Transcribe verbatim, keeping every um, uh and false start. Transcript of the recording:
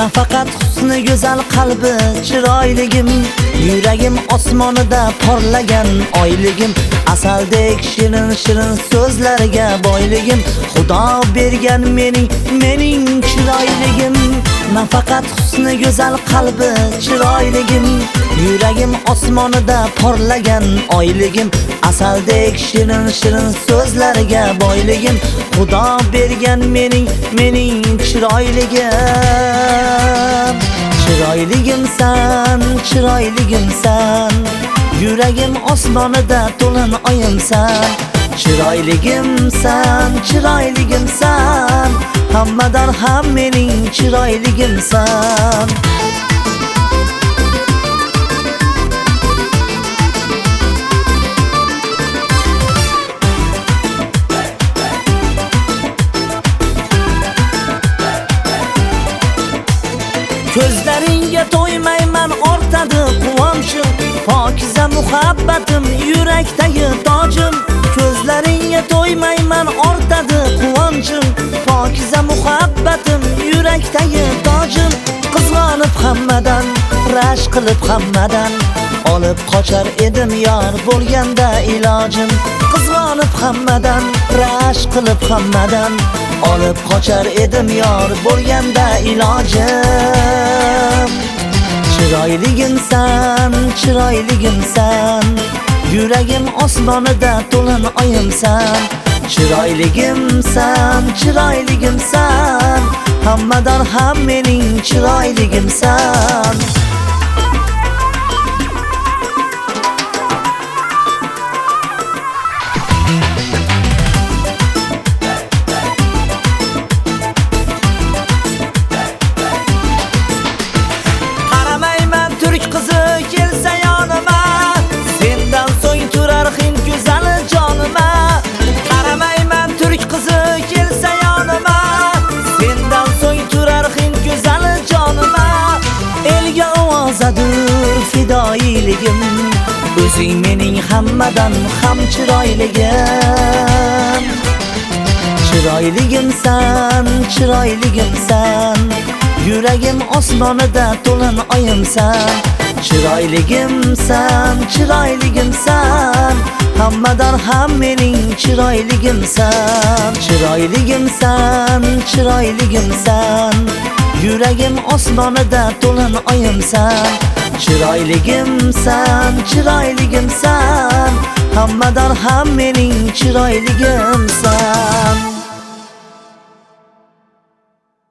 Nafaqat husni go'zal qalbi chiroyligim, yuragim osmonida porlagan oyligim, asaldek shirin shirin so'zlarga boyligim, Xudo bergan mening mening chiroyligim. Nafaqat husni go'zal qalbi chiroyligim, yuragim osmonida porlagan oyligim, asaldek shirin shirin so'zlarga boyligim, Xudo bergan mening mening chiroyligim. Chiroyligimsan, chiroyligimsan, yuragim osmonida to'lin oyimsan. Chiroyligimsan, chiroyligimsan, hammadan ham mening chiroyligimsan. Ko'zlaringga to'ymayman, ortadi quvonchim, pokiza muhabbatim yurakdagi tojim. Ko'zlaringga to'ymayman, ortadi quvonchim, pokiza muhabbatim yurakdagi tojim. Qizg'onib hammadan, rashk qilib hammadan, olib qochar edim yor bo'lganda ilojim. Qizg'onib hammadan, rashk qilib hammadan, olib qochar edim yor bo'lganda ilojim. Chiroyligimsan, chiroyligimsan, yuragim osmonida to'lin oyimsan. Chiroyligimsan, chiroyligimsan, hammadan ham mening chiroyligimsan. Turk qizi kelsa yonima, sendan so'ng turar hind go'zali jonima. Qaramayman turk qizi kelsa yonima, sendan so'ng turar hind go'zali jonima. Elga ovozadur fidoyiligim, o'zing mening hammadan ham chiroyligim. Chiroyligimsan, chiroyligimsan, yuragim osmonida to'lin oyimsan. Chiroyligimsan, chiroyligimsan, hammadan ham mening chiroyligimsan. Chiroyligimsan, chiroyligimsan, yuragim osmonida to'lin oyimsan. Chiroyligimsan, chiroyligimsan, hammadan ham mening chiroyligimsan.